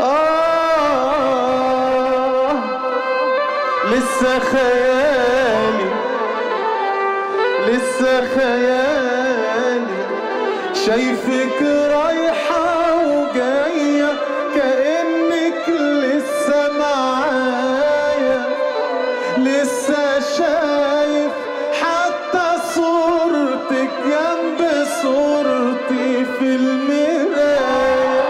لسه خيالي لسه خيالي شايفك رايحة وجاية كأنك لسه معايا، لسه شايف حتى صورتك جنب صورتي في المراية.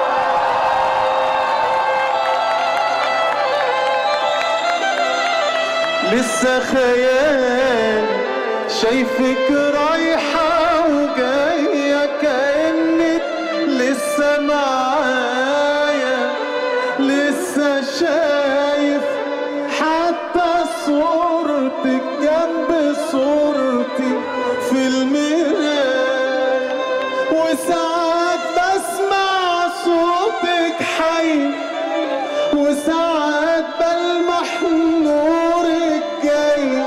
لسه خيال شايفك رايحة وجاية كأنك لسه معايا، لسه شايف حتى صورتك جنب صورتي في المراية. وساعات بسمع صوتك حي، وساعات بلمح نورك جاي،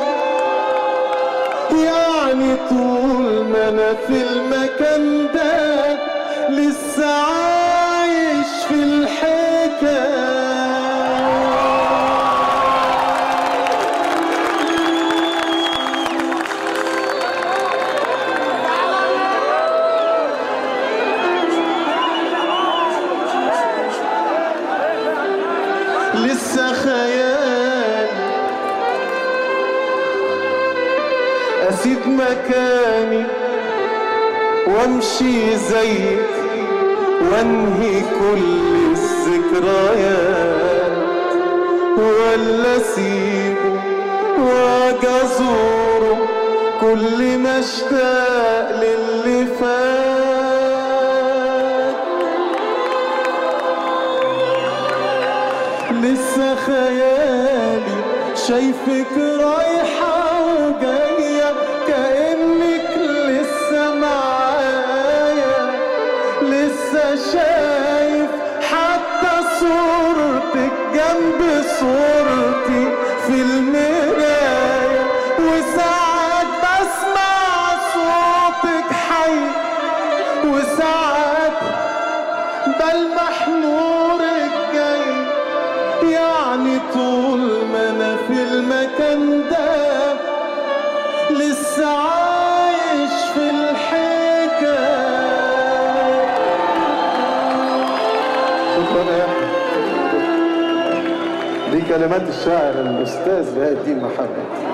يعني طول ما انا في المكان ده لسه عايش في الحكاية. لسه خيال اسيب مكاني وامشي زيك وانهي كل الذكريات، ولا اسيبه واجي ازوره كل ما اشتاق للي فات. لسه خيالي شايفك رايحة وجاية كأنك لسه معايا، لسه شايف حتى صورتك جنب صورتي في المراية. وساعات بسمع صوتك حي، وساعات بلمح نورك جاي، يعني طول ما انا في المكان ده لسه عايش في الحكاية. شكرا يا احمد. دي كلمات الشاعر الاستاذ بهاء الدين محمد.